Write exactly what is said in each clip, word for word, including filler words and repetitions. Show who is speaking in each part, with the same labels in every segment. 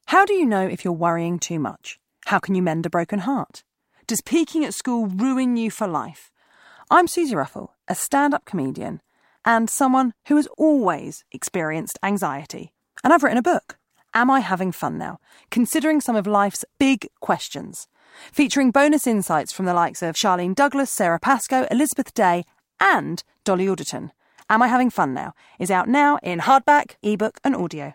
Speaker 1: How do you know if you're worrying too much? How can you mend a broken heart? Does peaking at school ruin you for life? I'm Susie Ruffle, a stand-up comedian and someone who has always experienced anxiety. And I've written a book, Am I Having Fun Now? Considering some of life's big questions. Featuring bonus insights from the likes of Charlene Douglas, Sarah Pascoe, Elizabeth Day and Dolly Alderton. Am I Having Fun Now? Is out now in hardback, ebook and audio.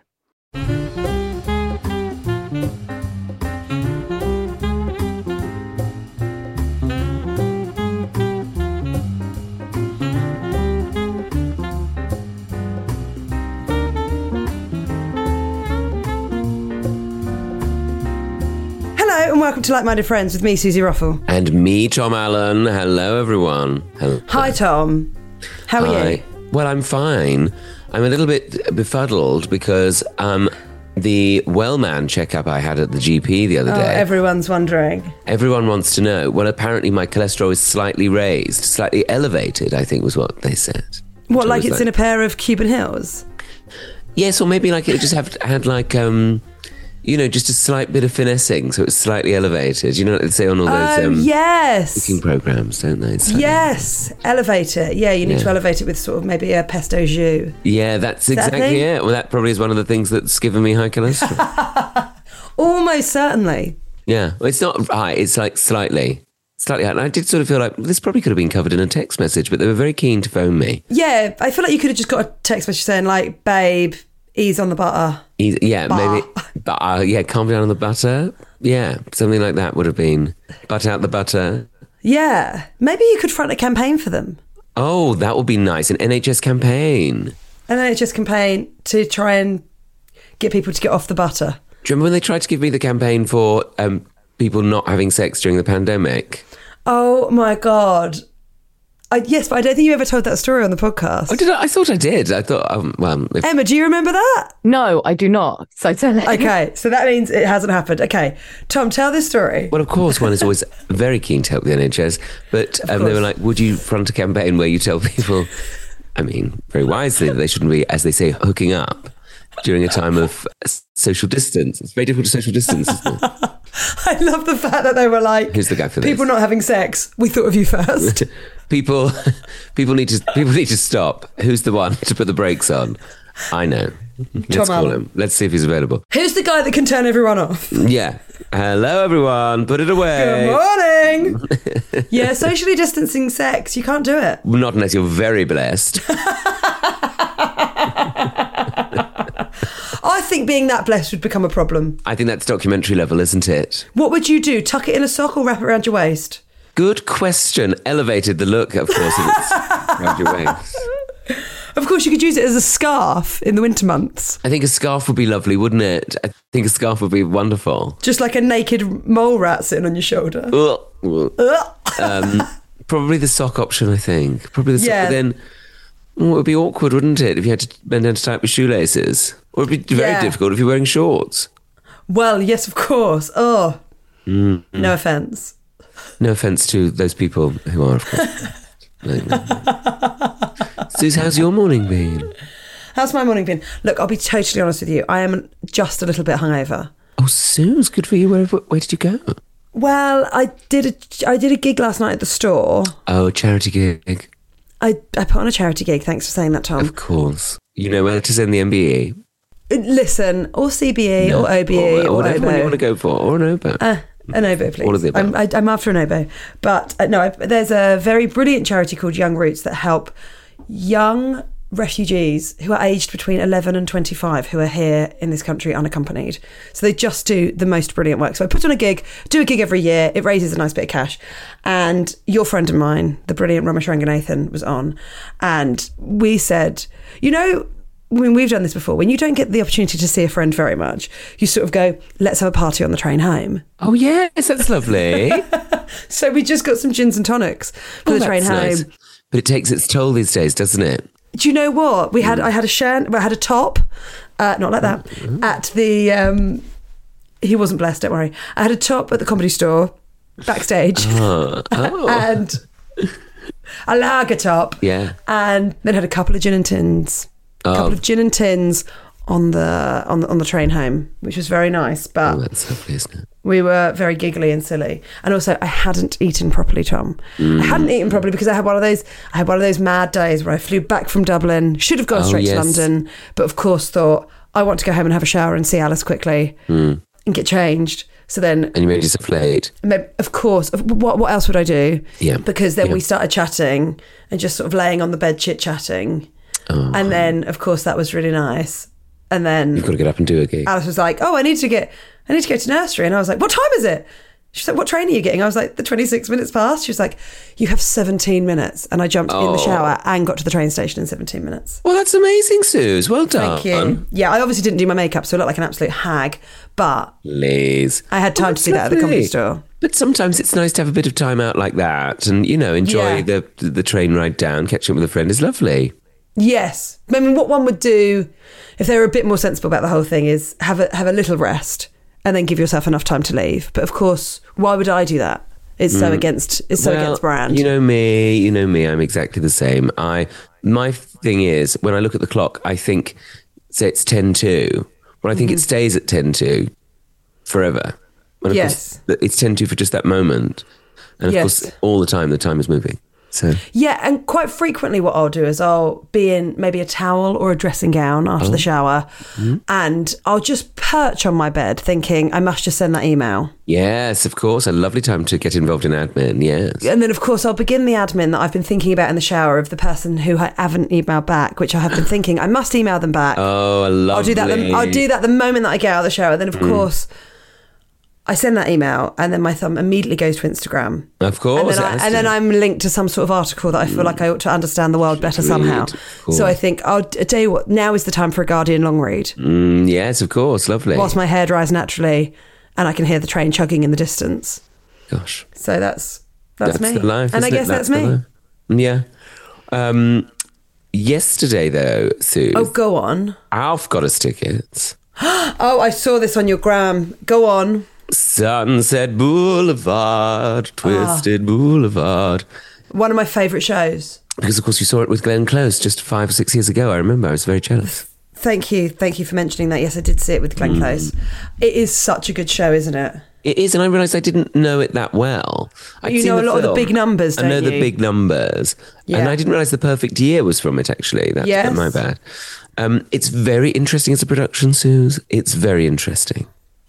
Speaker 2: Hello and welcome to Like-Minded Friends with me, Susie Ruffle.
Speaker 3: And me, Tom Allen. Hello, everyone. Hello.
Speaker 2: Hi, Tom. How
Speaker 3: Hi.
Speaker 2: are you?
Speaker 3: Well, I'm fine. I'm a little bit befuddled because um, the Wellman checkup I had at the G P the other
Speaker 2: Oh,
Speaker 3: day.
Speaker 2: everyone's wondering.
Speaker 3: Everyone wants to know. Well, apparently my cholesterol is slightly raised, slightly elevated, I think was what they said.
Speaker 2: What,
Speaker 3: So
Speaker 2: like
Speaker 3: I was
Speaker 2: it's in a pair of Cuban hills?
Speaker 3: Yes, or maybe like it just have, had like, um, you know, just a slight bit of finessing, so it's slightly elevated. You know what they say on all those
Speaker 2: Oh,
Speaker 3: um,
Speaker 2: yes.
Speaker 3: cooking programs, don't they? It's slightly-
Speaker 2: Yes. Elevate it. Yeah, you need
Speaker 3: Yeah.
Speaker 2: to elevate it with sort of maybe a pesto jus.
Speaker 3: Yeah, that's
Speaker 2: that
Speaker 3: exactly
Speaker 2: thing?
Speaker 3: it. Well, that probably is one of the things that's given me high cholesterol.
Speaker 2: Almost certainly.
Speaker 3: Yeah, well, it's not high. It's like slightly, slightly high. And I did sort of feel like this probably could have been covered in a text message, but they were very keen to phone me.
Speaker 2: Yeah, I feel like you could have just got a text message saying like, babe, ease on the butter.
Speaker 3: Eas- Yeah,
Speaker 2: Bah.
Speaker 3: maybe. But uh, yeah, calm down on the butter. Yeah, something like that would have been. Butt out the butter.
Speaker 2: Yeah. Maybe you could front a campaign for them.
Speaker 3: Oh, that would be nice. An N H S campaign.
Speaker 2: An N H S campaign to try and get people to get off the butter.
Speaker 3: Do you remember when they tried to give me the campaign for um, people not having sex during the pandemic?
Speaker 2: Oh my God. I, yes, but I don't think you ever told that story on the podcast.
Speaker 3: Oh, did I? I thought I did. I thought, um, well, if,
Speaker 2: Emma, do you remember that?
Speaker 4: No, I do not. So tell it.
Speaker 2: Okay, so that means it hasn't happened. Okay, Tom, tell this story.
Speaker 3: well, of course, one is always very keen to help the N H S, but um, they were like, would you front a campaign where you tell people, I mean, very wisely, that they shouldn't be, as they say, hooking up during a time of social distance. It's very difficult to social distance, isn't it?
Speaker 2: I love the fact that they were like,
Speaker 3: Who's the guy for this?
Speaker 2: people not having sex. We thought of you first.
Speaker 3: people, people need to people need to stop. Who's the one to put the brakes on? I know. Let's call
Speaker 2: Allen.
Speaker 3: him. Let's see if he's available.
Speaker 2: Who's the guy that can turn everyone off?
Speaker 3: Yeah. Hello, everyone. Put it away.
Speaker 2: Good morning. Yeah, socially distancing sex. You can't do it.
Speaker 3: Not unless you're very blessed.
Speaker 2: I think being that blessed would become a problem.
Speaker 3: I think that's documentary level, isn't it?
Speaker 2: What would you do? Tuck it in a sock or wrap it around your waist?
Speaker 3: Good question. Elevated the look, of course, if it's around your waist.
Speaker 2: Of course, you could use it as a scarf in the winter months.
Speaker 3: I think a scarf would be lovely, wouldn't it? I think a scarf would be wonderful.
Speaker 2: Just like a naked mole rat sitting on your shoulder.
Speaker 3: Ugh. Ugh. um, probably the sock option, I think. Probably the sock.
Speaker 2: Yeah.
Speaker 3: But then oh, it would be awkward, wouldn't it, if you had to bend down to tie up your shoelaces? Or it would be very
Speaker 2: Yeah.
Speaker 3: difficult if you're wearing shorts.
Speaker 2: Well, yes, of course. Oh,
Speaker 3: Mm.
Speaker 2: no offence.
Speaker 3: No offence to those people who are, of course. No, no. Suze, how's your morning been?
Speaker 2: How's my morning been? Look, I'll be totally honest with you. I am just a little bit hungover.
Speaker 3: Oh, Suze, good for you. Where, where did you go?
Speaker 2: Well, I did a I did a gig last night at the store.
Speaker 3: Oh, charity gig.
Speaker 2: I, I put on a charity gig. Thanks for saying that, Tom.
Speaker 3: Of course. You know where to send the M B E.
Speaker 2: Listen, or C B E or O B E
Speaker 3: Or,
Speaker 2: or,
Speaker 3: or whatever one you want to
Speaker 2: oboe.
Speaker 3: go for. Or an oboe.
Speaker 2: Uh, an oboe, please.
Speaker 3: All of the above.
Speaker 2: I'm, I, I'm after an oboe. But uh, no, I, there's a very brilliant charity called Young Roots that help young refugees who are aged between eleven and twenty-five who are here in this country unaccompanied. So they just do the most brilliant work. So I put on a gig, do a gig every year. It raises a nice bit of cash. And your friend of mine, the brilliant Ramesh Ranganathan, was on. And we said, you know, I mean, we've done this before. When you don't get the opportunity to see a friend very much, you sort of go, let's have a party on the train home.
Speaker 3: Oh, yes, that's lovely.
Speaker 2: So we just got some gins and tonics for
Speaker 3: Oh,
Speaker 2: the train
Speaker 3: that's
Speaker 2: home.
Speaker 3: nice. But it takes its toll these days, doesn't it?
Speaker 2: Do you know what? We had I had a shan, well, I had a top, uh, not like that, at the, um, he wasn't blessed, don't worry. I had a top at the Comedy Store, backstage,
Speaker 3: Oh, oh.
Speaker 2: and a lager top,
Speaker 3: Yeah.
Speaker 2: and then had a couple of gin and tins. A couple
Speaker 3: Oh.
Speaker 2: of gin and tins on the on the, on the train home, which was very nice. But
Speaker 3: Oh, that's lovely, isn't it?
Speaker 2: we were very giggly and silly. And also, I hadn't eaten properly, Tom.
Speaker 3: Mm.
Speaker 2: I hadn't eaten properly because I had one of those. I had one of those mad days where I flew back from Dublin, should have gone
Speaker 3: Oh,
Speaker 2: straight
Speaker 3: yes.
Speaker 2: to London, but of course thought I want to go home and have a shower and see Alice quickly
Speaker 3: Mm.
Speaker 2: and get changed. So then,
Speaker 3: And you made yourself late.
Speaker 2: maybe- of course, of- what what else would I do?
Speaker 3: Yeah.
Speaker 2: Because then
Speaker 3: Yeah.
Speaker 2: we started chatting and just sort of laying on the bed chit chatting,
Speaker 3: Oh,
Speaker 2: and then of course that was really nice. And then
Speaker 3: you've got to get up and do a gig.
Speaker 2: Alice was like, "Oh, I need to get, I need to go to nursery," and I was like, "What time is it?" She's like, "What train are you getting?" I was like, "The twenty-six minutes past." She was like, "You have seventeen minutes," and I jumped in
Speaker 3: Oh.
Speaker 2: the shower and got to the train station in seventeen minutes.
Speaker 3: Well, that's amazing, Suze. Well done.
Speaker 2: Thank you. Yeah, I obviously didn't do my makeup, so I looked like an absolute hag, but
Speaker 3: Liz.
Speaker 2: I had
Speaker 3: Oh,
Speaker 2: time
Speaker 3: that's
Speaker 2: to do that at the comedy
Speaker 3: lovely.
Speaker 2: store.
Speaker 3: But sometimes it's nice to have a bit of time out like that and, you know, enjoy
Speaker 2: Yeah.
Speaker 3: the the train ride down, catching up with a friend is lovely.
Speaker 2: Yes, I mean, what one would do if they were a bit more sensible about the whole thing is have a have a little rest and then give yourself enough time to leave. But of course, why would I do that? It's so against it's so
Speaker 3: Well,
Speaker 2: against brand.
Speaker 3: You know me, you know me, I'm exactly the same. I my thing is, when I look at the clock, I think, say it's ten two. Well, I think
Speaker 2: Mm-hmm.
Speaker 3: it stays at ten two forever. And of
Speaker 2: Yes.
Speaker 3: course, it's ten two for just that moment. And of
Speaker 2: Yes.
Speaker 3: course, all the time, the time is moving. So,
Speaker 2: Yeah, and quite frequently what I'll do is I'll be in maybe a towel or a dressing gown after
Speaker 3: Oh.
Speaker 2: the shower,
Speaker 3: Mm-hmm.
Speaker 2: and I'll just perch on my bed thinking, I must just send that email.
Speaker 3: yes, of course, a lovely time to get involved in admin, yes.
Speaker 2: And then, of course, I'll begin the admin that I've been thinking about in the shower of the person who I haven't emailed back, which I have been thinking, I must email them back.
Speaker 3: Oh, lovely.
Speaker 2: I'll do that. The, I'll do that the moment that I get out of the shower. Then, of
Speaker 3: Mm.
Speaker 2: course, I send that email, and then my thumb immediately goes to Instagram.
Speaker 3: Of course.
Speaker 2: And then,
Speaker 3: it
Speaker 2: I,
Speaker 3: has
Speaker 2: and
Speaker 3: to.
Speaker 2: then I'm linked to some sort of article that I feel like I ought to understand the world better somehow.
Speaker 3: Read, of course.
Speaker 2: So I think, I'll I tell you what, now is the time for a Guardian long read,
Speaker 3: Mm, yes, of course, lovely.
Speaker 2: whilst my hair dries naturally, and I can hear the train chugging in the distance.
Speaker 3: Gosh.
Speaker 2: So that's that's,
Speaker 3: That's
Speaker 2: me,
Speaker 3: the life,
Speaker 2: and I
Speaker 3: isn't it?
Speaker 2: guess that's,
Speaker 3: the
Speaker 2: me.
Speaker 3: life. Yeah. Um, yesterday, though, Sue,
Speaker 2: Oh, go on.
Speaker 3: Alf got us tickets.
Speaker 2: Oh, I saw this on your gram. Go on.
Speaker 3: Sunset Boulevard, Twisted Boulevard.
Speaker 2: One of my favourite shows.
Speaker 3: Because, of course, you saw it with Glenn Close just five or six years ago. I remember. I was very jealous.
Speaker 2: Thank you. Thank you for mentioning that. Yes, I did see it with
Speaker 3: Mm.
Speaker 2: Glenn Close. It is such a good show, isn't it?
Speaker 3: It is, and I realised I didn't know it that well. I'd
Speaker 2: You
Speaker 3: seen
Speaker 2: know a
Speaker 3: the
Speaker 2: lot of the
Speaker 3: film.
Speaker 2: big numbers,
Speaker 3: I know
Speaker 2: don't
Speaker 3: the
Speaker 2: you?
Speaker 3: big numbers.
Speaker 2: Yeah.
Speaker 3: And I didn't realise The Perfect Year was from it, actually. That's
Speaker 2: Yes.
Speaker 3: my bad. Um, it's very interesting as a production, Suze. It's very interesting.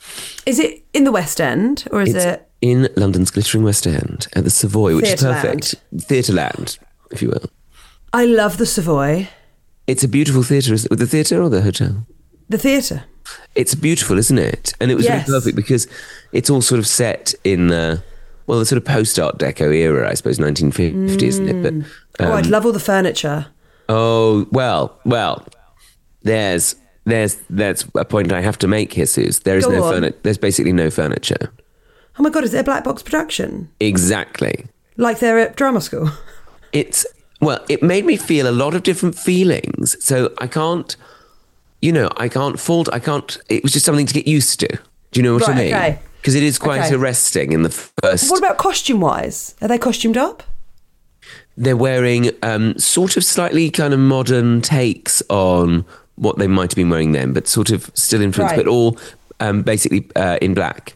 Speaker 2: Is it in the West End, or is
Speaker 3: It's
Speaker 2: it?
Speaker 3: in London's glittering West End at the Savoy, which
Speaker 2: Theatreland.
Speaker 3: is perfect. Theatreland, if you will.
Speaker 2: I love the Savoy,
Speaker 3: It's a beautiful theatre. Is it the theatre or the hotel?
Speaker 2: the theatre.
Speaker 3: It's beautiful, isn't it? And it was
Speaker 2: Yes.
Speaker 3: really perfect because it's all sort of set in the, well, the sort of post-Art Deco era, I suppose, nineteen fifty, isn't it? But
Speaker 2: oh, I'd
Speaker 3: um,
Speaker 2: love all the furniture.
Speaker 3: oh, well, well, there's there's that's a point I have to make here, Suze. There is
Speaker 2: Go
Speaker 3: no
Speaker 2: on.
Speaker 3: furniture. There's basically no furniture.
Speaker 2: Oh my God, is it a black box production?
Speaker 3: Exactly.
Speaker 2: Like they're at drama school?
Speaker 3: It's, well, it made me feel a lot of different feelings. So I can't, you know, I can't fault, I can't, it was just something to get used to. Do you know what I
Speaker 2: Right,
Speaker 3: mean?
Speaker 2: okay.
Speaker 3: Because it is quite
Speaker 2: Okay.
Speaker 3: arresting in the first.
Speaker 2: What about costume-wise? Are they costumed up?
Speaker 3: They're wearing um, sort of slightly kind of modern takes on what they might have been wearing then, but sort of still influenced,
Speaker 2: Right.
Speaker 3: but all um, basically uh, in black.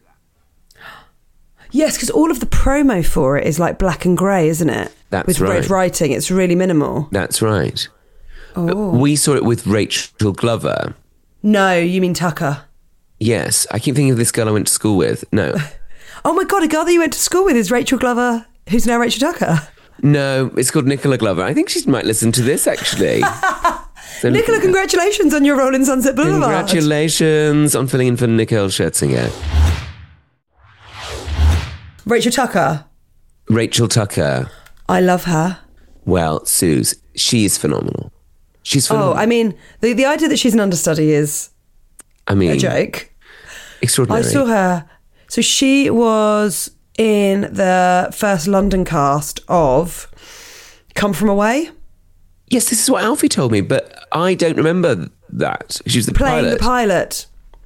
Speaker 2: Yes, because all of the promo for it is like black and grey, isn't it?
Speaker 3: That's
Speaker 2: with
Speaker 3: right.
Speaker 2: red writing. It's really minimal.
Speaker 3: That's right.
Speaker 2: Oh.
Speaker 3: We saw it with Rachel Glover.
Speaker 2: No, you mean Tucker.
Speaker 3: Yes, I keep thinking of this girl I went to school with. No,
Speaker 2: Oh my God, a girl that you went to school with is Rachel Glover, who's now Rachel Tucker.
Speaker 3: no, it's called Nicola Glover. I think she might listen to this actually. So,
Speaker 2: Nicola, congratulations on your role in Sunset Boulevard.
Speaker 3: Congratulations on filling in for Nicole Scherzinger.
Speaker 2: Rachel Tucker.
Speaker 3: Rachel Tucker.
Speaker 2: I love her.
Speaker 3: Well, Suze, she is phenomenal. She's
Speaker 2: Oh,
Speaker 3: phenomenal.
Speaker 2: I mean, the, the idea that she's an understudy is
Speaker 3: I mean,
Speaker 2: a joke.
Speaker 3: extraordinary.
Speaker 2: I saw her. So she was in the first London cast of Come From Away,
Speaker 3: Yes, this is what Alfie told me, but I don't remember that. She was the
Speaker 2: playing
Speaker 3: pilot.
Speaker 2: the pilot.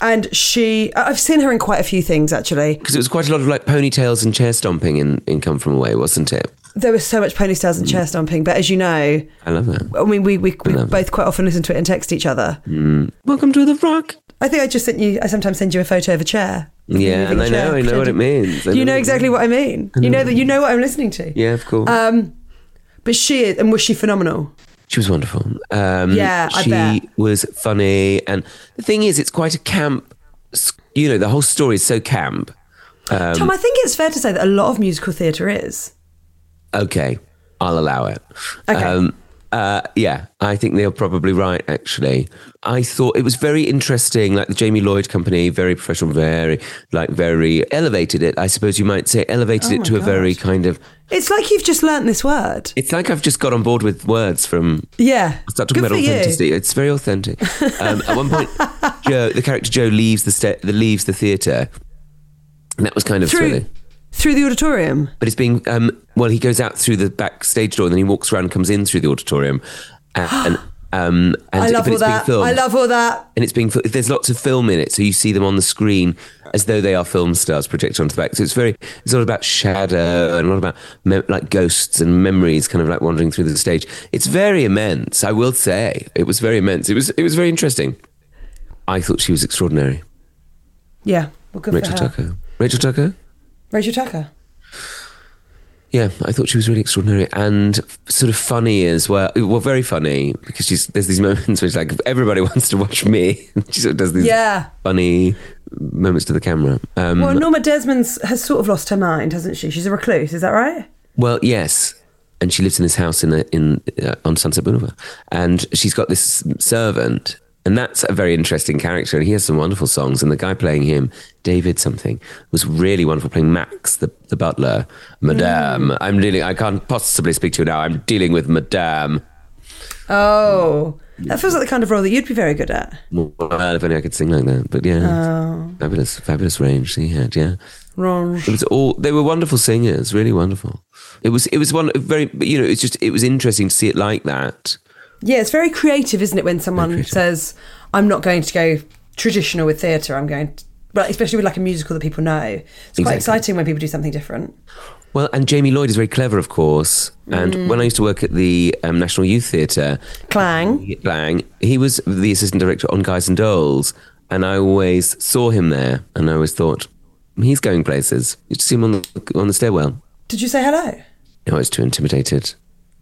Speaker 2: And she, I've seen her in quite a few things, actually.
Speaker 3: Because it was quite a lot of like ponytails and chair stomping in, in Come From Away, wasn't it?
Speaker 2: There was so much ponytails and chair stomping, but as you know...
Speaker 3: I love that.
Speaker 2: I mean, we, we, we
Speaker 3: I
Speaker 2: both quite often listen to it and text each other.
Speaker 3: Mm. Welcome to the rock.
Speaker 2: I think I just sent you, I sometimes send you a photo of a chair.
Speaker 3: Yeah, and I know, chair, I know what it means. I
Speaker 2: you know,
Speaker 3: know
Speaker 2: exactly what I mean. I know. You know that you know what I'm listening to.
Speaker 3: Yeah, of course.
Speaker 2: Um, but she, and was she phenomenal?
Speaker 3: She was wonderful. Um,
Speaker 2: yeah, I
Speaker 3: she
Speaker 2: bet.
Speaker 3: She was funny. And the thing is, it's quite a camp, you know, the whole story is so camp. Um,
Speaker 2: Tom, I think it's fair to say that a lot of musical theatre is.
Speaker 3: Okay. I'll allow it.
Speaker 2: Okay.
Speaker 3: Um, uh, yeah, I think they're probably right, actually. I thought it was very interesting, like the Jamie Lloyd Company, very professional, very, like, very elevated it, I suppose you might say, elevated
Speaker 2: oh
Speaker 3: it to
Speaker 2: God.
Speaker 3: a very kind of...
Speaker 2: It's like you've just learnt this word.
Speaker 3: It's like I've just got on board with words from...
Speaker 2: Yeah.
Speaker 3: I start talking
Speaker 2: Good
Speaker 3: about
Speaker 2: for
Speaker 3: authenticity.
Speaker 2: You.
Speaker 3: It's very authentic. Um, at one point, Joe, the character Joe leaves the, sta- the leaves the theatre, and that was kind of
Speaker 2: Through-
Speaker 3: thrilling.
Speaker 2: Through the auditorium?
Speaker 3: But it's being, um, well, he goes out through the backstage door and then he walks around and comes in through the auditorium. And, and, um, and
Speaker 2: I love
Speaker 3: but
Speaker 2: all
Speaker 3: it's being
Speaker 2: that.
Speaker 3: filmed.
Speaker 2: I love all that.
Speaker 3: And it's being, there's lots of film in it. So you see them on the screen as though they are film stars projected onto the back. So it's very, it's all about shadow and a lot about me- like ghosts and memories kind of like wandering through the stage. It's very immense, I will say. It was very immense. It was, it was very interesting. I thought she was extraordinary.
Speaker 2: Yeah. Well, good
Speaker 3: Rachel
Speaker 2: for her.
Speaker 3: Tucker. Rachel Tucker?
Speaker 2: Rachel Tucker.
Speaker 3: Yeah, I thought she was really extraordinary and sort of funny as well. Well, very funny because she's there's these moments where she's like, everybody wants to watch me. She sort of does these
Speaker 2: yeah.
Speaker 3: funny moments to the camera. Um,
Speaker 2: well, Norma Desmond has sort of lost her mind, hasn't she? She's a recluse, is that right?
Speaker 3: Well, yes. And she lives in this house in a, in uh, on Sunset Boulevard. And she's got this servant. And that's a very interesting character. And he has some wonderful songs. And the guy playing him, David something, was really wonderful, playing Max, the, the butler. Madame, mm. I'm dealing, I can't possibly speak to you now. I'm dealing with Madame.
Speaker 2: Oh, that feels like the kind of role that you'd be very good at.
Speaker 3: Well, if only I could sing like that. But yeah,
Speaker 2: oh.
Speaker 3: fabulous, fabulous range he had, yeah.
Speaker 2: Wrong.
Speaker 3: It was all, they were wonderful singers, really wonderful. It was, it was one very, you know, it's just, it was interesting to see it like that.
Speaker 2: Yeah, it's very creative, isn't it, when someone says, I'm not going to go traditional with theatre, I'm going to, but especially with like a musical that people know. It's
Speaker 3: exactly.
Speaker 2: quite exciting when people do something different.
Speaker 3: Well, and Jamie Lloyd is very clever, of course. And mm. when I used to work at the um, National Youth Theatre...
Speaker 2: Clang.
Speaker 3: Clang. He was the assistant director on Guys and Dolls. And I always saw him there. And I always thought, he's going places. You just see him on the, on the stairwell.
Speaker 2: Did you say hello?
Speaker 3: No, I was too intimidated.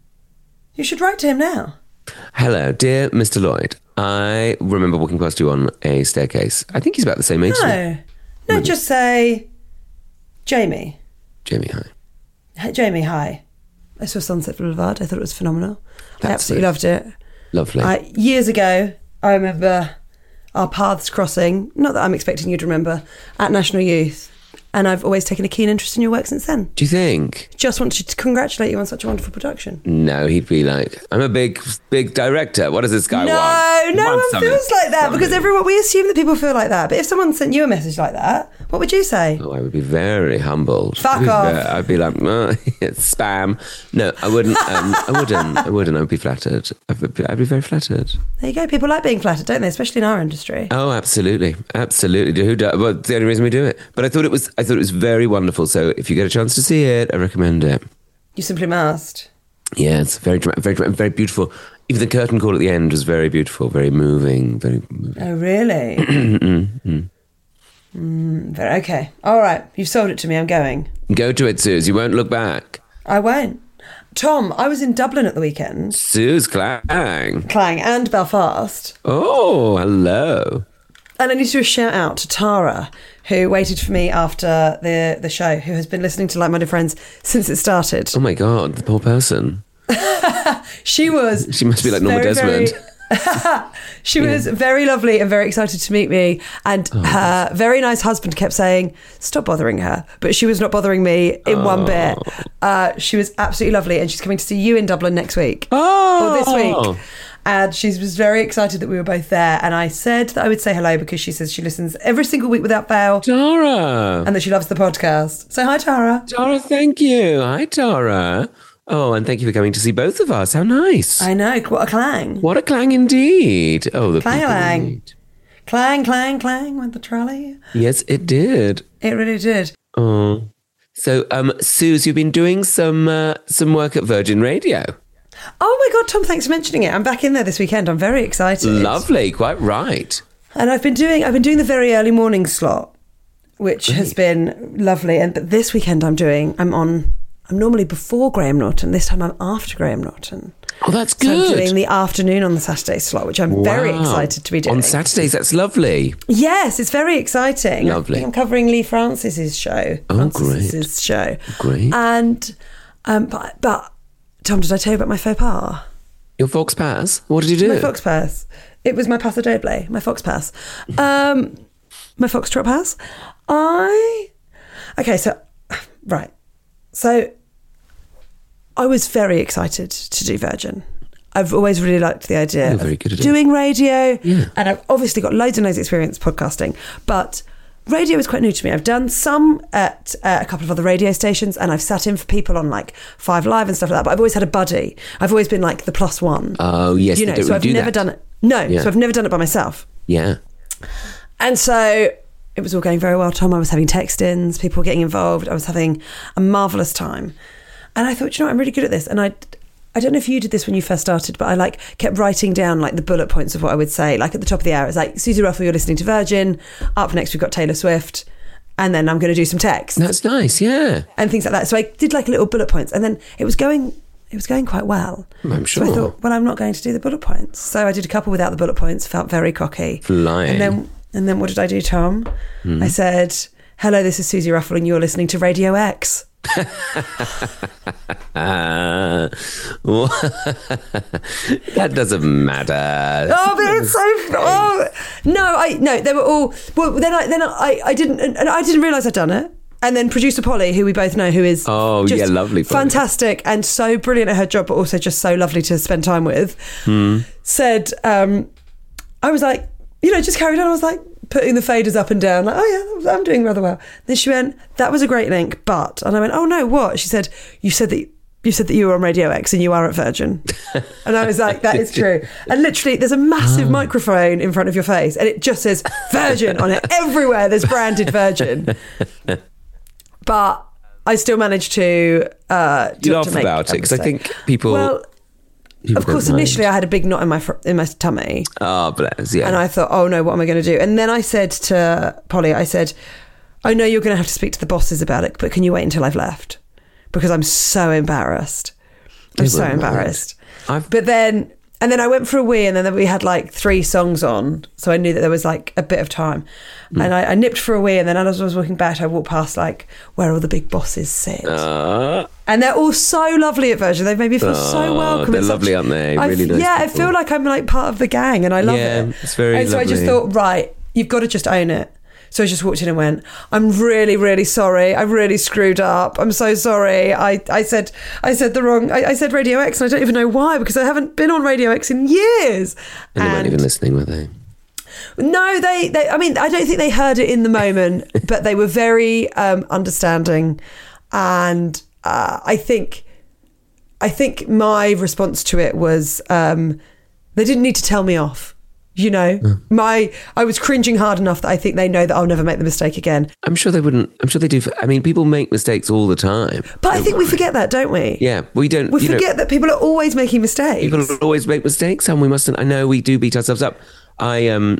Speaker 2: You should write to him now.
Speaker 3: Hello, dear Mister Lloyd. I remember walking past you on a staircase. I think he's about the same age.
Speaker 2: No. No, mm. just say, Jamie.
Speaker 3: Jamie, hi.
Speaker 2: Hey, Jamie, hi. I saw Sunset Boulevard. I thought it was phenomenal.
Speaker 3: That's
Speaker 2: I absolutely
Speaker 3: it.
Speaker 2: loved it.
Speaker 3: Lovely.
Speaker 2: I, years ago, I remember our paths crossing, not that I'm expecting you to remember, at National Youth. And I've always taken a keen interest in your work since then.
Speaker 3: Do you think?
Speaker 2: Just wanted to congratulate you on such a wonderful production.
Speaker 3: No, he'd be like, I'm a big, big director. What does this guy
Speaker 2: no,
Speaker 3: want?
Speaker 2: No, no one
Speaker 3: something.
Speaker 2: feels like that
Speaker 3: something.
Speaker 2: because everyone, we assume that people feel like that. But if someone sent you a message like that, what would you say?
Speaker 3: Oh, I would be very humbled.
Speaker 2: Fuck
Speaker 3: I'd
Speaker 2: off.
Speaker 3: Very, I'd be like, oh, it's spam. No, I wouldn't. Um, I wouldn't. I wouldn't. I would be flattered. I'd be, I'd be very flattered.
Speaker 2: There you go. People like being flattered, don't they? Especially in our industry.
Speaker 3: Oh, absolutely, absolutely. Who does? Well, it's the only reason we do it. But I thought it was. I thought it was very wonderful. So if you get a chance to see it, I recommend it.
Speaker 2: You simply must.
Speaker 3: Yeah, it's very, very, very beautiful. Even the curtain call at the end was very beautiful, very moving, very. Moving.
Speaker 2: Oh, really?
Speaker 3: mm-hmm.
Speaker 2: mm, very, okay. All right. You've sold it to me. I'm going.
Speaker 3: Go to it, Suze. You won't look back.
Speaker 2: I won't. Tom, I was in Dublin at the weekend.
Speaker 3: Suze Clang.
Speaker 2: Clang and Belfast.
Speaker 3: Oh, hello.
Speaker 2: And I need to do a shout out to Tara, who waited for me after the, the show, who has been listening to Like Minded Friends since it started.
Speaker 3: Oh my God, the poor person.
Speaker 2: She was...
Speaker 3: She must be like Norma
Speaker 2: very,
Speaker 3: Desmond.
Speaker 2: Very, she
Speaker 3: yeah.
Speaker 2: was very lovely and very excited to meet me. And oh, her God. very nice husband kept saying, stop bothering her. But she was not bothering me in oh. one bit. Uh, she was absolutely lovely. And she's coming to see you in Dublin next week.
Speaker 3: Oh.
Speaker 2: Or this week. And she was very excited that we were both there. And I said that I would say hello because she says she listens every single week without fail.
Speaker 3: Tara.
Speaker 2: And that she loves the podcast. So hi, Tara.
Speaker 3: Tara, thank you. Hi, Tara. Oh, and thank you for coming to see both of us. How nice.
Speaker 2: I know. What a clang.
Speaker 3: What a clang indeed. Oh, the
Speaker 2: Clang-a-lang. Clang, clang, clang went the trolley.
Speaker 3: Yes, it did.
Speaker 2: It really did.
Speaker 3: Oh. So, um, Suze, you've been doing some uh, some work at Virgin Radio.
Speaker 2: Oh my God, Tom, thanks for mentioning it. I'm back in there this weekend. I'm very excited.
Speaker 3: Lovely, quite right.
Speaker 2: And I've been doing I've been doing the very early morning slot, which
Speaker 3: Great.
Speaker 2: has been lovely. And but this weekend I'm doing I'm on I'm normally before Graham Norton. This time I'm after Graham Norton.
Speaker 3: Oh, that's
Speaker 2: So
Speaker 3: good.
Speaker 2: I'm doing the afternoon on the Saturday slot, which I'm very
Speaker 3: Wow.
Speaker 2: excited to be doing.
Speaker 3: On Saturdays, that's lovely.
Speaker 2: Yes, it's very exciting.
Speaker 3: Lovely.
Speaker 2: I think I'm covering Lee Francis's show.
Speaker 3: Oh,
Speaker 2: Francis's show.
Speaker 3: Great.
Speaker 2: And um, but but Tom, did I tell you about my faux pas?
Speaker 3: Your Fox Pass? What did you do?
Speaker 2: My fox pass. It was my paso doble, my fox pass. Um, my foxtrot pass. I... Okay, so... Right. So, I was very excited to do Virgin. I've always really liked the idea
Speaker 3: You're
Speaker 2: of
Speaker 3: very good at it.
Speaker 2: doing radio.
Speaker 3: Yeah.
Speaker 2: And I've obviously got loads and loads of experience podcasting. But radio is quite new to me. I've done some at uh, a couple of other radio stations, and I've sat in for people on like Five Live and stuff like that. But I've always had a buddy. I've always been like the plus one.
Speaker 3: Oh, yes,
Speaker 2: You
Speaker 3: they
Speaker 2: know,
Speaker 3: don't
Speaker 2: so I've
Speaker 3: do
Speaker 2: never
Speaker 3: that.
Speaker 2: done it. No,
Speaker 3: Yeah.
Speaker 2: so I've never done it by myself.
Speaker 3: Yeah.
Speaker 2: And so it was all going very well, Tom. I was having text-ins, people were getting involved. I was having a marvellous time. And I thought, you know what, I'm really good at this. And I, I don't know if you did this when you first started, but I like kept writing down like the bullet points of what I would say. Like at the top of the hour, it's like, Susie Ruffle, you're listening to Virgin. Up next, we've got Taylor Swift. And then I'm going to do some text.
Speaker 3: That's nice, yeah.
Speaker 2: And things like that. So I did like little bullet points. And then it was going... It was going quite well.
Speaker 3: I'm sure.
Speaker 2: So I thought, well, I'm not going to do the bullet points. So I did a couple without the bullet points, felt very cocky.
Speaker 3: Flying.
Speaker 2: And then and then what did I do, Tom?
Speaker 3: Hmm.
Speaker 2: I said, hello, this is Susie Ruffle and you're listening to Radio X.
Speaker 3: Uh, that doesn't matter.
Speaker 2: Oh, but it's so... Oh, no, I... No, they were all... Well, then I, then I, I didn't... And I didn't realise I'd done it. And then producer Polly, who we both know, who is
Speaker 3: Oh,
Speaker 2: just
Speaker 3: yeah, lovely Polly.
Speaker 2: fantastic and so brilliant at her job, but also just so lovely to spend time with,
Speaker 3: Hmm.
Speaker 2: said, um, I was like, you know, just carried on. I was like putting the faders up and down, like, oh yeah, I'm doing rather well. Then she went, that was a great link, but, and I went, oh no, what? She said, you said that you said that you were on Radio X and you are at Virgin. And I was like, that is true. And literally, there's a massive microphone in front of your face and it just says Virgin on it. Everywhere there's branded Virgin. But I still managed to... Uh, to
Speaker 3: You laugh
Speaker 2: to make
Speaker 3: about
Speaker 2: a
Speaker 3: it because I
Speaker 2: mistake.
Speaker 3: think people...
Speaker 2: Well,
Speaker 3: people
Speaker 2: of course,
Speaker 3: don't mind.
Speaker 2: initially I had a big knot in my fr- in my tummy.
Speaker 3: Oh, bless, yeah.
Speaker 2: And I thought, oh no, what am I going to do? And then I said to Polly, I said, I know you're going to have to speak to the bosses about it, but can you wait until I've left? Because I'm so embarrassed. I'm
Speaker 3: They
Speaker 2: so
Speaker 3: won't mind.
Speaker 2: embarrassed.
Speaker 3: I've-
Speaker 2: But then, and then I went for a wee, and then we had like three songs on, so I knew that there was like a bit of time.
Speaker 3: Mm.
Speaker 2: And I, I nipped for a wee, and then as I was walking back, I walked past like where all the big bosses sit.
Speaker 3: Uh,
Speaker 2: And they're all so lovely at Virgin. They've made me feel so
Speaker 3: Oh,
Speaker 2: welcome.
Speaker 3: they're
Speaker 2: It's
Speaker 3: lovely,
Speaker 2: such-
Speaker 3: aren't they?
Speaker 2: I-
Speaker 3: Really nice
Speaker 2: Yeah, I
Speaker 3: people.
Speaker 2: feel like I'm like part of the gang, and I love
Speaker 3: Yeah,
Speaker 2: it.
Speaker 3: it's very
Speaker 2: And so I just
Speaker 3: lovely.
Speaker 2: thought, right, you've got to just own it. So I just walked in and went, I'm really, really sorry. I really screwed up. I'm so sorry. I, I said I said the wrong... I, I said Radio X, and I don't even know why, because I haven't been on Radio X in years.
Speaker 3: and they weren't even listening, were they?
Speaker 2: No, they, they... I mean, I don't think they heard it in the moment, but they were very um, understanding. And uh, I think... I think my response to it was um, they didn't need to tell me off. You know, my I was cringing hard enough that I think they know that I'll never make the mistake again.
Speaker 3: I'm sure they wouldn't. I'm sure they do. I mean, people make mistakes all the time.
Speaker 2: But I
Speaker 3: Don't
Speaker 2: think we
Speaker 3: worry.
Speaker 2: forget that, don't we?
Speaker 3: Yeah, we don't.
Speaker 2: We
Speaker 3: you know,
Speaker 2: forget that people are always making mistakes.
Speaker 3: people always make mistakes, and we mustn't. I know we do beat ourselves up. I um,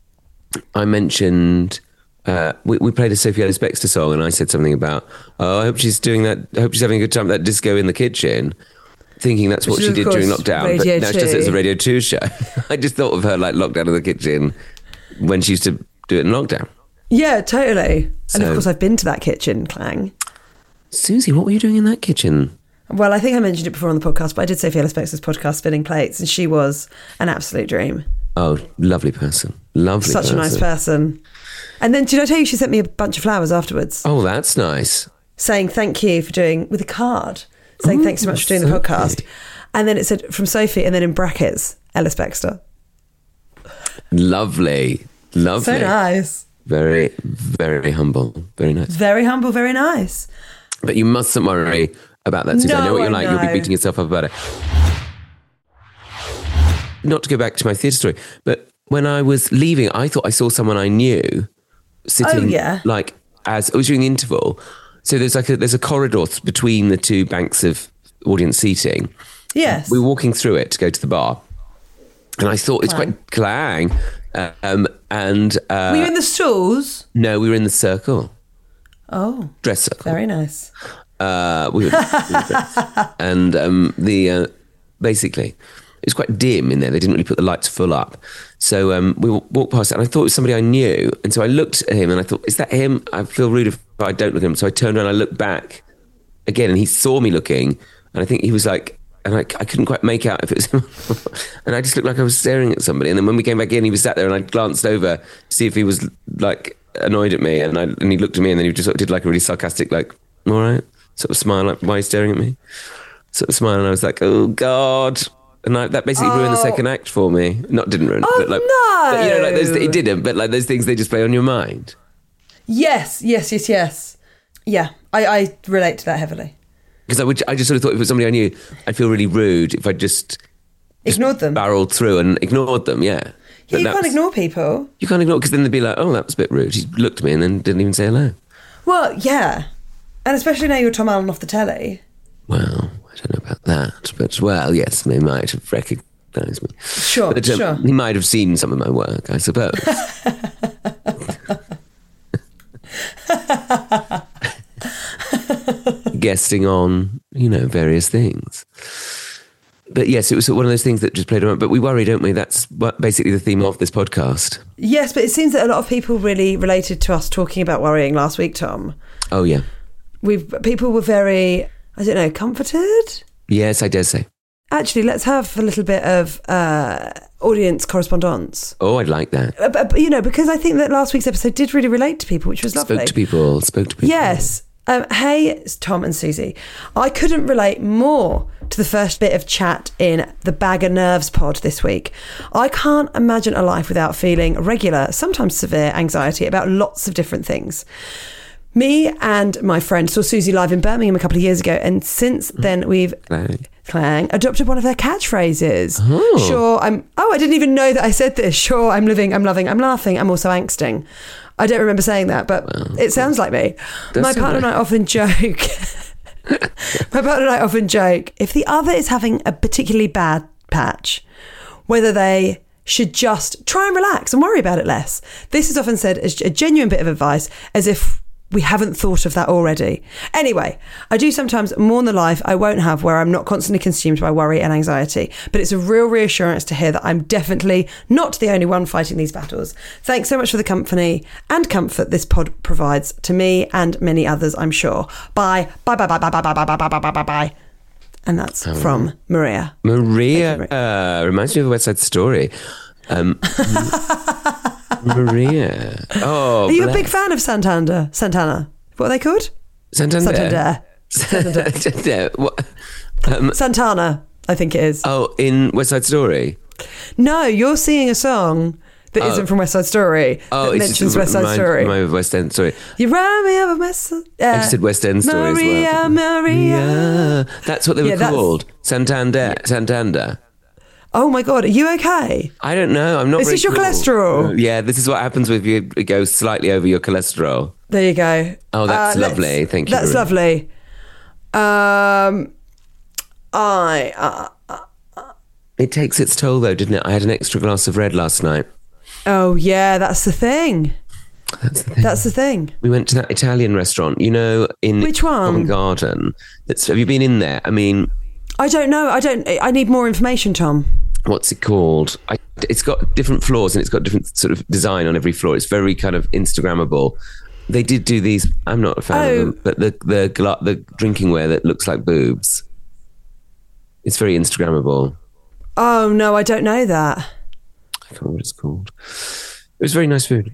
Speaker 3: I mentioned uh, we we played a Sophie Ellis Bextor song, and I said something about, oh, I hope she's doing that. I hope she's having a good time at that disco in the kitchen. Thinking that's what
Speaker 2: Which
Speaker 3: she
Speaker 2: is,
Speaker 3: did
Speaker 2: of
Speaker 3: during
Speaker 2: course,
Speaker 3: lockdown,
Speaker 2: Radio
Speaker 3: but no, it's just
Speaker 2: two.
Speaker 3: it's a Radio two show. I just thought of her like locked down in the kitchen when she used to do it in lockdown.
Speaker 2: Yeah, totally. And
Speaker 3: So-
Speaker 2: of course, I've been to that kitchen, Clang.
Speaker 3: Susie, what were you doing in that kitchen?
Speaker 2: Well, I think I mentioned it before on the podcast, but I did Sophie Ellis Bextor's podcast, Spinning Plates, and she was an absolute dream.
Speaker 3: Oh, lovely person, lovely.
Speaker 2: Such
Speaker 3: person.
Speaker 2: a nice person. And then, did I tell you she sent me a bunch of flowers afterwards,
Speaker 3: Oh, that's nice.
Speaker 2: saying thank you for doing, with a card, saying
Speaker 3: Oh,
Speaker 2: thanks so much for doing the
Speaker 3: Sophie.
Speaker 2: podcast. And then it said from Sophie, and then in brackets, Ellis Bextor.
Speaker 3: Lovely, lovely.
Speaker 2: So nice.
Speaker 3: Very, very humble. Very nice.
Speaker 2: Very humble, very nice.
Speaker 3: But you mustn't worry about that, Susie. I
Speaker 2: No,
Speaker 3: know what you're
Speaker 2: I
Speaker 3: like. You'll be
Speaker 2: know.
Speaker 3: beating yourself up about it. Not to go back to my theatre story, but when I was leaving, I thought I saw someone I knew sitting,
Speaker 2: Oh, yeah.
Speaker 3: like, as it was during the interval. So there's like a, there's a corridor th- between the two banks of audience seating.
Speaker 2: Yes.
Speaker 3: We were walking through it to go to the bar. And I thought it's quite clang. Um, and uh,
Speaker 2: Were you in the stalls?
Speaker 3: no, we were in the circle,
Speaker 2: Oh,
Speaker 3: dress circle.
Speaker 2: very nice.
Speaker 3: Uh, we were, we were dressed. And um, the uh, basically, it was quite dim in there. They didn't really put the lights full up. So um, we walked past it, and I thought it was somebody I knew. And so I looked at him, and I thought, is that him? I feel rude if I don't look at him. So I turned around, and I looked back again, and he saw me looking, and I think he was like, and I, I couldn't quite make out if it was him. And I just looked like I was staring at somebody. And then when we came back in, he was sat there, and I glanced over to see if he was like annoyed at me. And I and he looked at me, and then he just sort of did like a really sarcastic, like, all right, sort of smile, like, why are you staring at me? Sort of smile, and I was like, oh God. And I, that basically ruined the second act for me. Not didn't ruin it,
Speaker 2: Oh,
Speaker 3: but like,
Speaker 2: no.
Speaker 3: but, you know, like those, it didn't. But like those things, they just play on your mind.
Speaker 2: Yes, yes, yes, yes. Yeah, I, I relate to that heavily.
Speaker 3: Because I would, I just sort of thought if it was somebody I knew, I'd feel really rude if I just, just
Speaker 2: Ignored them.
Speaker 3: barreled through and ignored them. Yeah,
Speaker 2: Yeah,
Speaker 3: But
Speaker 2: you
Speaker 3: that
Speaker 2: can't
Speaker 3: was-
Speaker 2: ignore people.
Speaker 3: You can't ignore because then they'd be like, "Oh, that was a bit rude." He looked at me and then didn't even say hello.
Speaker 2: Well, yeah. And especially now you're Tom Allen off the telly.
Speaker 3: Well, I don't know about that, but well, yes, they might have recognised me.
Speaker 2: Sure,
Speaker 3: But, um,
Speaker 2: sure.
Speaker 3: He might have seen some of my work, I suppose. Guesting on, you know, various things. But yes, it was one of those things that just played around. But we worry, don't we? That's what, basically the theme of this podcast.
Speaker 2: Yes, but it seems that a lot of people really related to us talking about worrying last week, Tom.
Speaker 3: Oh, yeah.
Speaker 2: We've people were very, I don't know, comforted?
Speaker 3: Yes, I dare say.
Speaker 2: Actually, let's have a little bit of uh, audience correspondence.
Speaker 3: Oh, I'd like that.
Speaker 2: Uh, but, but, you know, because I think that last week's episode did really relate to people, which was lovely.
Speaker 3: Spoke to people, spoke to people.
Speaker 2: Yes. Um, hey, it's Tom and Susie. I couldn't relate more to the first bit of chat in the Bag of Nerves pod this week. I can't imagine a life without feeling regular, sometimes severe anxiety about lots of different things. Me and my friend saw Susie live in Birmingham a couple of years ago, and since then we've
Speaker 3: Clang.
Speaker 2: Clang adopted one of their catchphrases.
Speaker 3: Oh.
Speaker 2: Sure, I'm. Oh, I didn't even know that I said this. Sure, I'm living. I'm loving. I'm laughing. I'm also angsting. I don't remember saying that, but well, it sounds like me. My partner and I often joke. My partner and I often joke if the other is having a particularly bad patch, whether they should just try and relax and worry about it less. This is often said as a genuine bit of advice, as if we haven't thought of that already. Anyway, I do sometimes mourn the life I won't have where I'm not constantly consumed by worry and anxiety, but it's a real reassurance to hear that I'm definitely not the only one fighting these battles. Thanks so much for the company and comfort this pod provides to me and many others, I'm sure. Bye. Bye, bye, bye, bye, bye, bye, bye, bye, bye, bye, bye, bye. And that's oh. from Maria.
Speaker 3: Maria. You, uh, reminds me of a West Side Story. Um, Maria. Oh,
Speaker 2: are you
Speaker 3: bless.
Speaker 2: a big fan of Santander? Santana? What are they called?
Speaker 3: Santander.
Speaker 2: Santander.
Speaker 3: Santander. Santander. What? Um,
Speaker 2: Santana, I think it is.
Speaker 3: Oh, in West Side Story?
Speaker 2: No, you're singing a song that oh. isn't from West Side Story.
Speaker 3: Oh,
Speaker 2: that
Speaker 3: it's
Speaker 2: mentions
Speaker 3: just
Speaker 2: West Side
Speaker 3: remind,
Speaker 2: Story.
Speaker 3: Remind West End Story.
Speaker 2: You remind me of a West. Uh,
Speaker 3: I just said West End Story
Speaker 2: Maria,
Speaker 3: as well.
Speaker 2: Maria,
Speaker 3: Maria. That's what they were
Speaker 2: yeah,
Speaker 3: called. Santander. Yeah. Santander.
Speaker 2: Oh my God, are you okay?
Speaker 3: I don't know. I'm not.
Speaker 2: Is this your
Speaker 3: cool.
Speaker 2: cholesterol?
Speaker 3: Yeah, this is what happens if you go slightly over your cholesterol.
Speaker 2: There you go.
Speaker 3: Oh, that's uh, lovely. Thank you.
Speaker 2: That's Maria. Lovely. Um, I. Uh, uh, uh,
Speaker 3: it takes its toll, though, didn't it? I had an extra glass of red last night.
Speaker 2: Oh yeah, that's the thing.
Speaker 3: That's the thing.
Speaker 2: That's the thing.
Speaker 3: We went to that Italian restaurant, you know, in
Speaker 2: which one?
Speaker 3: Covent Garden. That's, have you been in there? I mean,
Speaker 2: I don't know. I don't. I need more information, Tom.
Speaker 3: What's it called? I, it's got different floors and it's got different sort of design on every floor. It's very kind of Instagrammable. They did do these. I'm not a fan
Speaker 2: oh.
Speaker 3: of them, but the the the drinking ware that looks like boobs. It's very Instagrammable.
Speaker 2: Oh no, I don't know that.
Speaker 3: I can't remember what it's called. It was very nice food.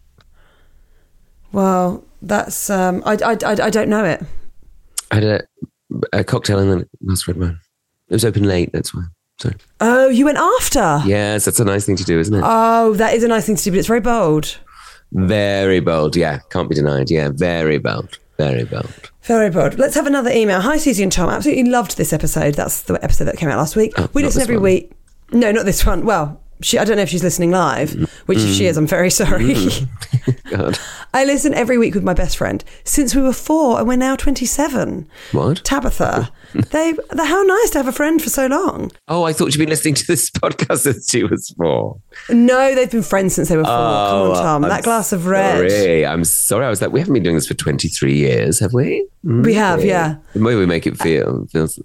Speaker 2: Well, that's um, I, I, I, I don't know it.
Speaker 3: I had a, a cocktail and then a glass of red wine. It was open late. That's why. Sorry.
Speaker 2: Oh, you went after?
Speaker 3: Yes, that's a nice thing to do, isn't it?
Speaker 2: Oh, that is a nice thing to do, but it's very bold.
Speaker 3: Very bold, yeah. Can't be denied. Yeah, very bold. Very bold.
Speaker 2: Very bold. Let's have another email. Hi, Susie and Tom. Absolutely loved this episode. That's the episode that came out last week.
Speaker 3: Oh,
Speaker 2: we listen every
Speaker 3: one.
Speaker 2: week. No, not this one. Well, She, I don't know if she's listening live, which if she is, I'm very sorry.
Speaker 3: God.
Speaker 2: I listen every week with my best friend since we were four and we're now twenty-seven.
Speaker 3: What?
Speaker 2: Tabitha. they, they, how nice to have a friend for so long.
Speaker 3: Oh, I thought you'd been listening to this podcast since she was four.
Speaker 2: No, they've been friends since they were four.
Speaker 3: Oh,
Speaker 2: Come on, Tom.
Speaker 3: I'm
Speaker 2: that glass of red.
Speaker 3: Sorry. I'm sorry. I was like, we haven't been doing this for twenty-three years, have we?
Speaker 2: We have, yeah.
Speaker 3: The way we make it feel. feels...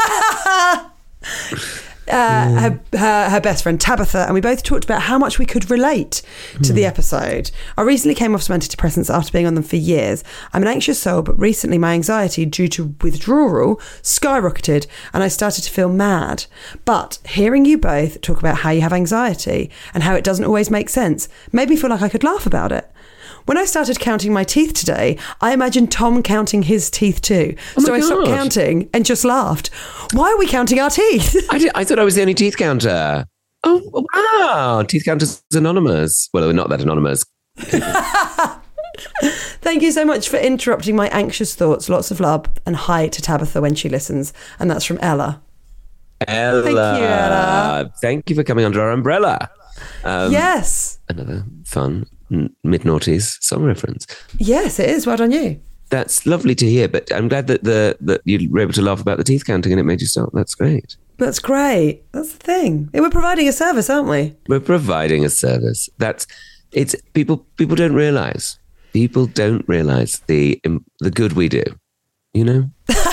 Speaker 2: Uh, her, her, her best friend Tabitha, and we both talked about how much we could relate to the episode. I recently came off some antidepressants after being on them for years. I'm an anxious soul, but recently my anxiety due to withdrawal skyrocketed and I started to feel mad. But hearing you both talk about how you have anxiety and how it doesn't always make sense made me feel like I could laugh about it. When I started counting my teeth today, I imagined Tom counting his teeth too.
Speaker 3: Oh
Speaker 2: so I
Speaker 3: God.
Speaker 2: stopped counting and just laughed. Why are we counting our teeth?
Speaker 3: I, did, I thought I was the only teeth counter. Oh, wow. Teeth Counters Anonymous. Well, we're not that anonymous.
Speaker 2: Thank you so much for interrupting my anxious thoughts. Lots of love and hi to Tabitha when she listens. And that's from Ella.
Speaker 3: Ella.
Speaker 2: Thank you, Ella.
Speaker 3: Thank you for coming under our umbrella. Um,
Speaker 2: Yes.
Speaker 3: Another fun mid-noughties song reference.
Speaker 2: Yes, it is. Well done you.
Speaker 3: That's lovely to hear, but I'm glad that the that you were able to laugh about the teeth counting and it made you stop. That's great.
Speaker 2: That's great. That's the thing. We're providing a service, aren't we?
Speaker 3: We're providing a service. That's it's people people don't realise. People don't realise the the good we do. You know?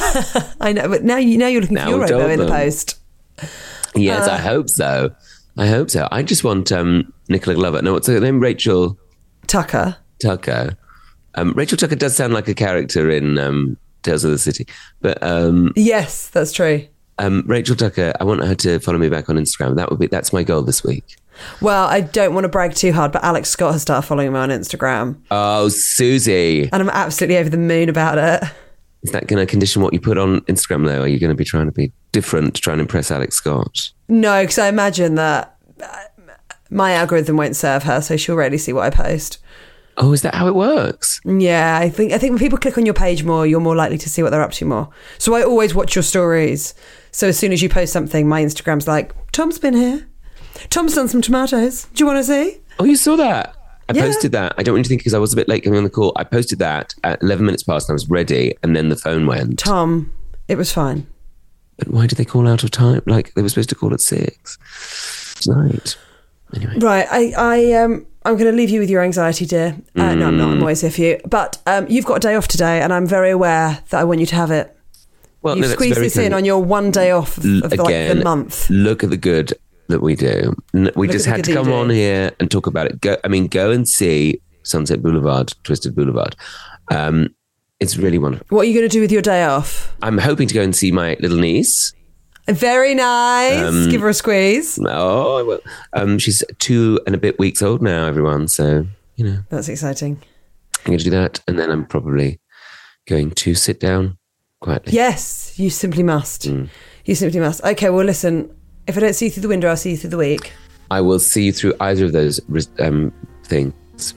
Speaker 2: I know, but now you know you're looking
Speaker 3: Now
Speaker 2: for your
Speaker 3: we've
Speaker 2: robo
Speaker 3: told
Speaker 2: in the
Speaker 3: them.
Speaker 2: post.
Speaker 3: Yes,
Speaker 2: Uh,
Speaker 3: I hope so. I hope so. I just want um, Nicola Glover. No, what's her name? Rachel
Speaker 2: Tucker.
Speaker 3: Tucker. Um, Rachel Tucker does sound like a character in um, Tales of the City. But um,
Speaker 2: Yes, that's true.
Speaker 3: um, Rachel Tucker, I want her to follow me back on Instagram. That would be that's my goal this week.
Speaker 2: Well, I don't want to brag too hard, but Alex Scott has started following me on Instagram.
Speaker 3: Oh, Susie.
Speaker 2: And I'm absolutely over the moon about it.
Speaker 3: Is that going to condition what you put on Instagram, though? Are you going to be trying to be different, to try and impress Alex Scott?
Speaker 2: No, because I imagine that uh, my algorithm won't serve her, so she'll rarely see what I post.
Speaker 3: Oh, is that how it works?
Speaker 2: Yeah, I think I think when people click on your page more, you're more likely to see what they're up to more. So I always watch your stories. So as soon as you post something, my Instagram's like, Tom's been here. Tom's done some tomatoes. Do you want to see?
Speaker 3: Oh, you saw that? I
Speaker 2: Yeah.
Speaker 3: posted that. I don't want you to think because I was a bit late coming on the call. I posted that at eleven minutes past and I was ready and then the phone went.
Speaker 2: Tom, it was fine.
Speaker 3: But why did they call out of time? Like, they were supposed to call at six tonight. Anyway.
Speaker 2: Right, I, I, um, I'm going to leave you with your anxiety, dear. Uh, No, I'm not. I'm always here for you. But um, you've got a day off today, and I'm very aware that I want you to have it.
Speaker 3: Well,
Speaker 2: You've
Speaker 3: no, that's
Speaker 2: squeezed
Speaker 3: very
Speaker 2: this in
Speaker 3: kind.
Speaker 2: on your one day off of, of the, like,
Speaker 3: Again,
Speaker 2: the month.
Speaker 3: Look at the good that we do. N- We
Speaker 2: Look
Speaker 3: just
Speaker 2: at the
Speaker 3: had
Speaker 2: good
Speaker 3: to
Speaker 2: that you
Speaker 3: come
Speaker 2: do.
Speaker 3: on here and talk about it. Go, I mean, go and see Sunset Boulevard, Twisted Boulevard. Um, it's really wonderful.
Speaker 2: What are you going to do with your day off?
Speaker 3: I'm hoping to go and see my little niece.
Speaker 2: Very nice.
Speaker 3: Um,
Speaker 2: Give her a squeeze.
Speaker 3: Oh, I will. Um, she's two and a bit weeks old now, everyone. So, you know,
Speaker 2: That's exciting.
Speaker 3: I'm going to do that. And then I'm probably going to sit down quietly.
Speaker 2: Yes, you simply must.
Speaker 3: Mm.
Speaker 2: You simply must. Okay, well, listen, if I don't see you through the window, I'll see you through the week.
Speaker 3: I will see you through either of those um, things.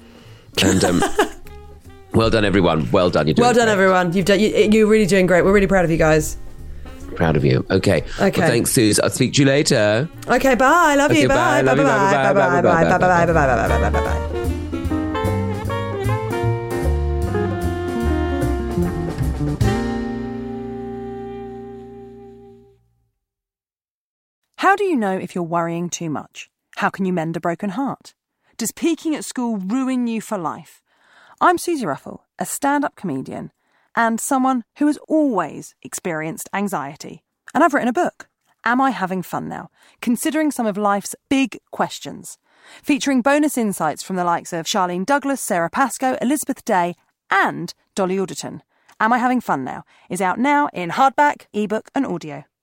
Speaker 3: And um, well done, everyone. Well done. You're doing
Speaker 2: Well done,
Speaker 3: great.
Speaker 2: everyone. You've done, you, you're really doing great. We're really proud of you guys.
Speaker 3: Proud of you. Okay.
Speaker 2: Okay.
Speaker 3: Well, thanks, Suze. I'll speak to you later.
Speaker 2: Okay, bye. Love
Speaker 3: Okay,
Speaker 2: you.
Speaker 3: bye.
Speaker 2: Bye.
Speaker 3: Love
Speaker 2: Bye.
Speaker 3: you.
Speaker 2: Bye.
Speaker 3: Bye.
Speaker 2: Bye.
Speaker 3: Bye.
Speaker 2: Bye.
Speaker 3: Bye.
Speaker 2: Bye.
Speaker 3: Bye.
Speaker 2: Bye. Bye. Bye. Bye. Bye. Bye. Bye.
Speaker 1: How do you know if you're worrying too much? How can you mend a broken heart? Does peaking at school ruin you for life? I'm Susie Ruffle, a stand-up comedian and someone who has always experienced anxiety. And I've written a book, Am I Having Fun Now? Considering some of life's big questions, featuring bonus insights from the likes of Charlene Douglas, Sarah Pascoe, Elizabeth Day and Dolly Alderton. Am I Having Fun Now is out now in hardback, ebook and audio.